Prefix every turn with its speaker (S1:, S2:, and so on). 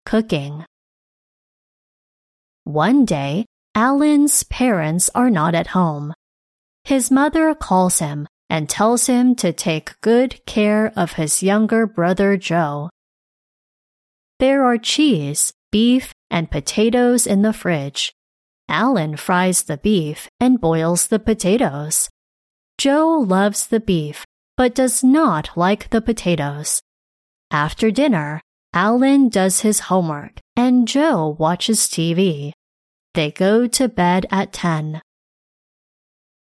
S1: cooking. One day, Alan's parents are not at home. His mother calls him and tells him to take good care of his younger brother Joe. There are cheese, beef, and potatoes in the fridge. Alan fries the beef and boils the potatoes. Joe loves the beef, but does not like the potatoes. After dinner, Alan does his homework and Joe watches TV. They go to bed at 10.